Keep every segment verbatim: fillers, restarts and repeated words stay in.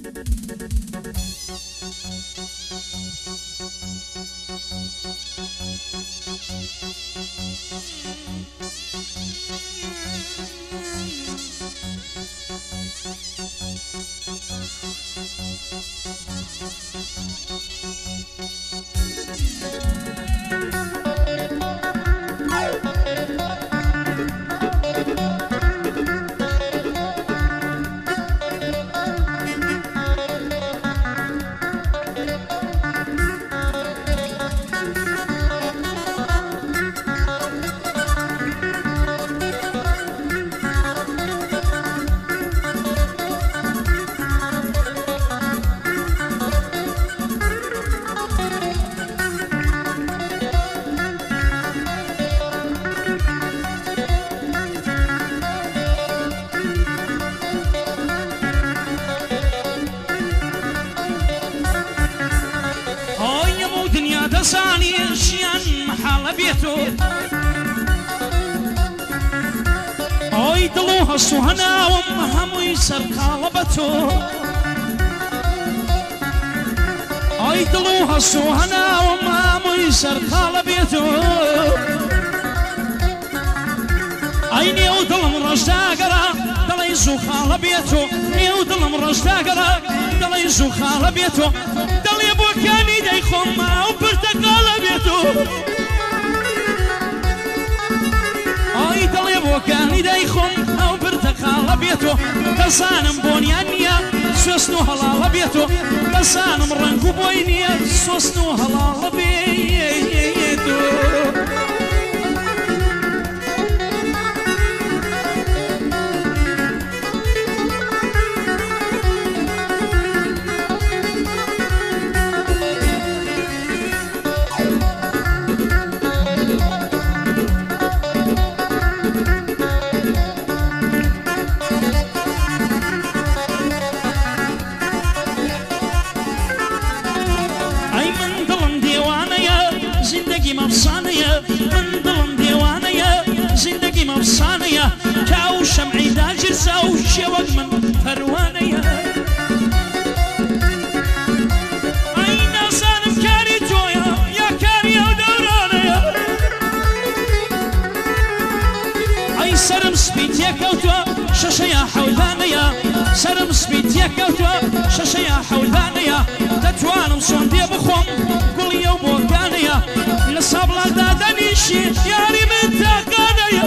دەسانی ژیان محاڵە بێتۆ ئەوی دڵ و هەست و هەناوم هەمووی سەرقاڵە بە تۆ ئەوی دڵ و هەست و هەناوم هەمووی سەرقاڵە بێتۆ ئەی نێو دڵم ڕەشداگەڕا دڵی زووخاڵە بێتۆ نێو دڵم ڕەشداگەڕا دڵی زووخاڵە بێتۆ دڵێ بۆکانی دەیخۆم ماو پرتەقاڵە بێتۆ ئەی دڵێ بۆکانی دەیخۆم ئەو پرتەقاڵە بێتۆ دەزانم بۆنیان نییە سوێسن و هەڵاڵە بێتۆ دەزانم ڕەنگ و بۆی نییە سۆسن و هەڵاڵە بێتۆ من دڵم دێوانەیە زیندگیم ئەفسانەیە کاو شەمعی داگیرسا و شێوەک من پەروانەیە ئەی نازانم کاری تۆیە یا کاری ئەو دەورانەیە ئەی سەرم سپی تێکەوتووە شەشەیە حەولدانەیە سەرم سپی تێکەوتووە شەشەیە حەولدانەیە دەتوانم سۆندێ بخۆم گوڵی ئەو بۆکانەیە لە سابڵادا دەنیشی یاری من تاقانەیە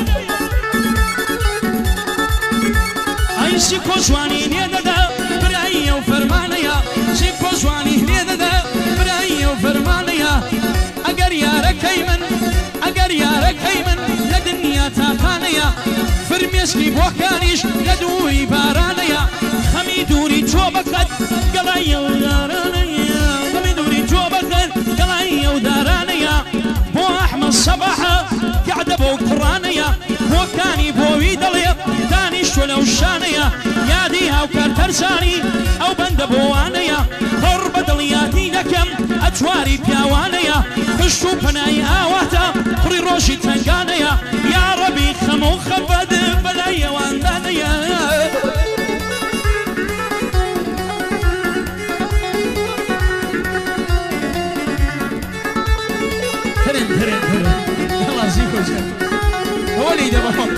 ئەی سی کۆجوانی لێ دەدا برایی ئەو فەرمانەیە سی کۆجوانی لێ دەدا برایی ئەو فەرمانەیە ئەگەر یارەکەی من ئەگەر یارەکەی من لە دنیا تاقانەیە فرمێسکی بۆکانیش لە دووری بارانەیە خەمی دووری تۆ بەکەت گەڵای ئەو دارانەیە خەمی دووری تۆ بەکەت گەڵای ئەو دارانەیە بۆ ئەحمەد سەباحە کەعدە بۆ کوڕانەیە بۆکانی بۆوی دڵێ دانیشتوە لەو شانەیە یادی هاوکار تەرزانی ئەو بەندە بۆوانەیە هەڕ بە دڵیاتی دەکەم ئەجواری پیاوانەیە پشت و پەنای ئاواتە کوڕی ڕۆژی تەنگانەیە یا ڕەبی خەمە و خەبەد بەلای ئەواندانەیە هرن هرن هرن الله زيكو زين وليد ابو حب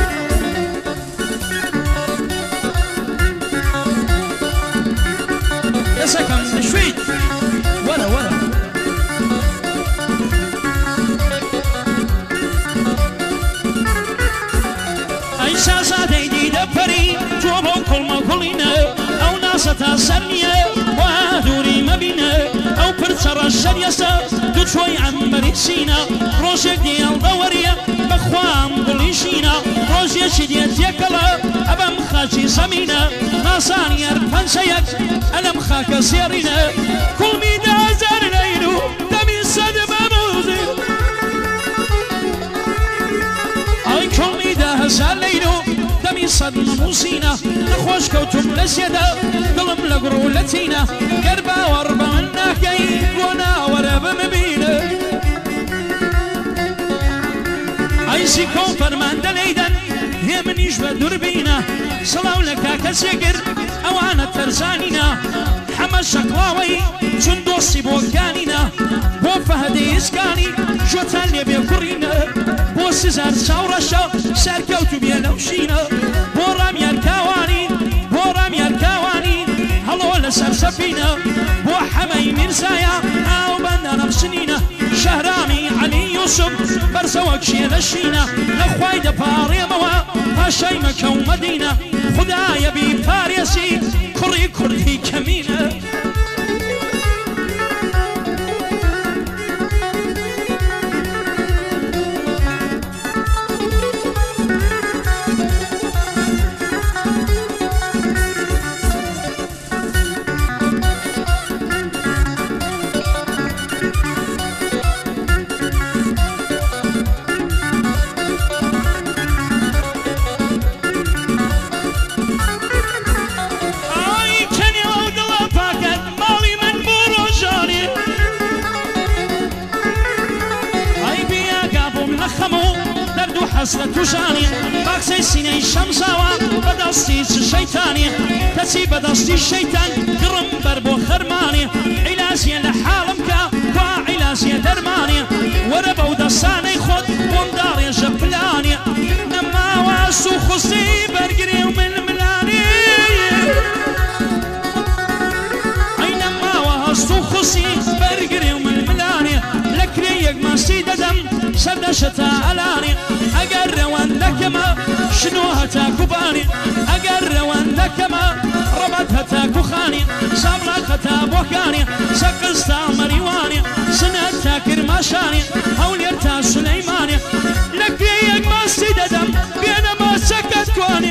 يا سكن شويت ورا ورا اي شازادي دي دبري جوبو كل ما كلنا او ناسة سرنية وادوري مبينة او برتر الشريسة دوشوي عمري سينا روشك ديال دورية بخوام بليشينا روشي شديت يكلا ابم خاجي سمينة ناساني ارفان سيك الم خاك سيرينا كل ميدا زار ليلو دمي صد بموزي اي كل ميدا زار ليلو دمي صد مموزينا نخوش كوتم لسيدا دلم لقرولتينا قربا وربا مناكي وانا وربا مبينا ايسي كون فرمان دليدن هي منيش بدربينا صلاو لكا كسيقر اوانا ترزانينا سێزار چاوڕەشە سەرکەوت و بێ لەو شینە بۆ ڕامیان کاوانی بۆ ڕامیان کاوانی هەڵۆ لەسەر سەفینە بۆ حەمەی میرزایە ئاو بەندانە بچنینە شەهرامی عەلی یوسف بەرزەوە کشێ لەشینە لەخوای دەپاڕێمەوە پاشای مەکە و مەدینە خودایە بی پارێزی کوڕی کوردی کەمینە حسرة توشاني باكسي سيني شمساوا بدستي الشيطاني تسي بدستي الشيطان قرم بربو خرماني علاجي لحالمك وعلاجي درماني وربو دساني خد ومداري جبلاني نما واسو خصي برقري ومن ملاني اينما واسو خصي برقري ومن ملاني لكريك ما سيددم سردشتا علاني اگر روان دکما شنو هتا کوبانی اگر روان دکما ربط هتا کوخانی صبر ختا بوکانی سقستا مریوانی سنتا کرماشانی هوليرتا سليماني لك يك ما سيددم بين ما سكت كواني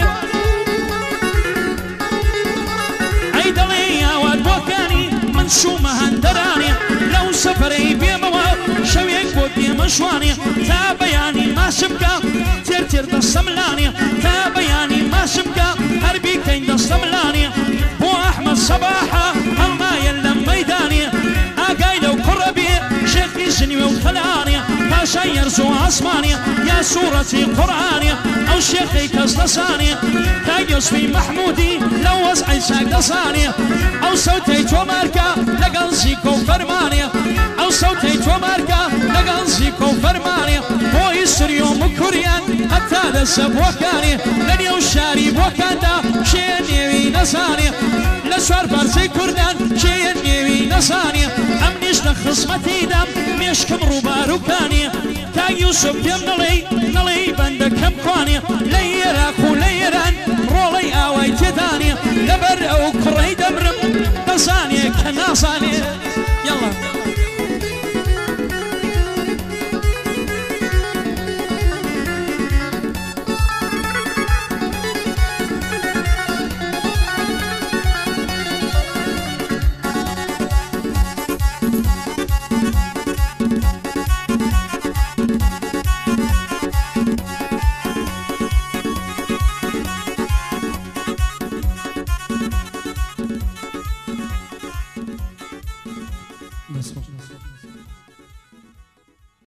عيدلي يا واد بوكاني من شو مهندراني لو سفري بيموا شويك بودي مشواني تا بياني ما شبكا تير تير دستملاني تا بياني ما شبكا هربي كين دستملاني بو احمد صباحة هما يلم ميداني اقايلو قربي شيخي جنوي وخلاني باشا يرزو عصماني يا سورتي قرآني او شيخي كزلساني تا يوسفي محمودي لو وزعي ساق دصاني او صوتي توماركا لقل زيكو فرماني او صوتي توماركا لقل زيكو فرماني بو يسريو مكوريان حتى لسب وكاني لن يوشاري بوكاندا شين يوي نساني لسوار بارزي كردان شين يوي نساني امنيش لخصمتي دم ميشكم روباروكاني تا يوسف يم نلي نلي بند كم قواني ليراكو ليران رولي اوي تداني لبر او كري دمرم نساني كناساني